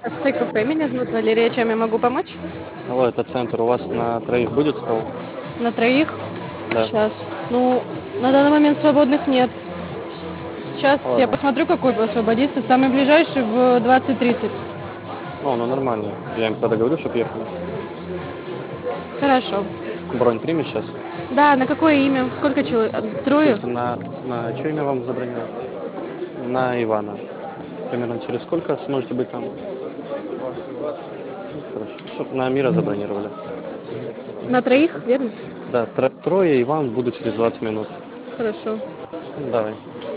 Здравствуйте, кафе. Меня зовут Валерия. Чем я могу помочь? Алло, это центр. У вас на троих будет стол? На троих? Да. Сейчас. Ну, на данный момент свободных нет. Сейчас я Ладно. посмотрю, какой освободится. Самый ближайший в 20:30. Ну нормально. Я им тогда говорю, чтобы ехали. Хорошо. Бронь примешь сейчас? Да, на какое имя? Сколько человек? В Трое? смысле, на что имя вам забронировать? На Ивана. Примерно через сколько сможете быть там? Хорошо. Чтоб на Мира забронировали. На троих, верно? Да, трое, Иван, буду через 20 минут. Хорошо. Ну, давай.